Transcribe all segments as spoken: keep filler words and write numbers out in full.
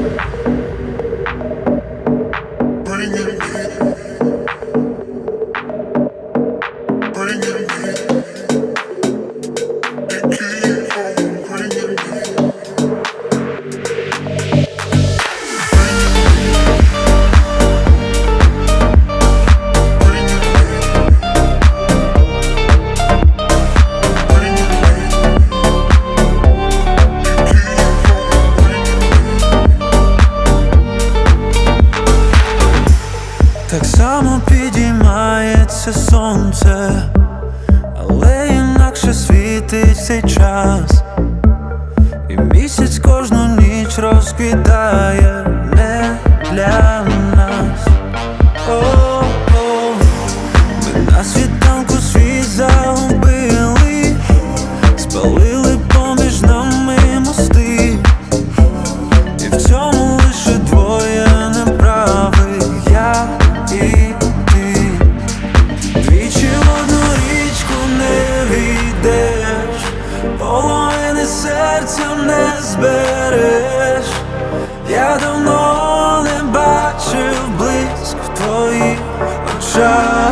Так само підіймається сонце, але інакше світить цей час, і місяць кожну ніч розквітає не для нас. О-о, ми на світанку світ загубили, спалили поміж нами мости, і в цьому лише двоє неправих, я і ти. Двічі в одну річку не війдеш, половини серця не збереш. Я давно не бачив блиск в твоїх очах.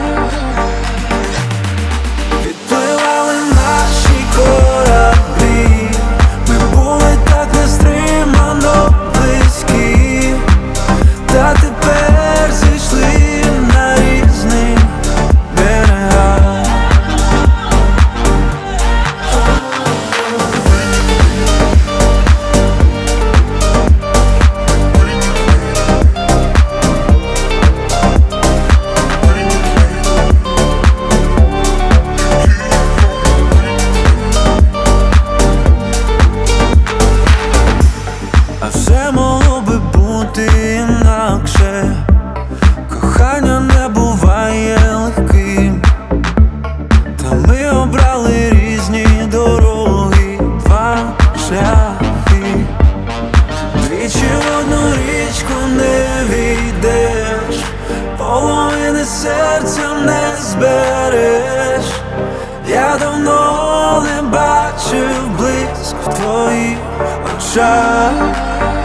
Відпливали наші кораблі, ми були так нестримано близькі, та тепер зійшли на різних берегах. А все могло би бути інакше. Кохання не буває легким, та ми обрали різні дороги, два шляхи. Двічі в одну річку не війдеш, половини серця не збереш. Я давно не бачив блиск в твоїх очах.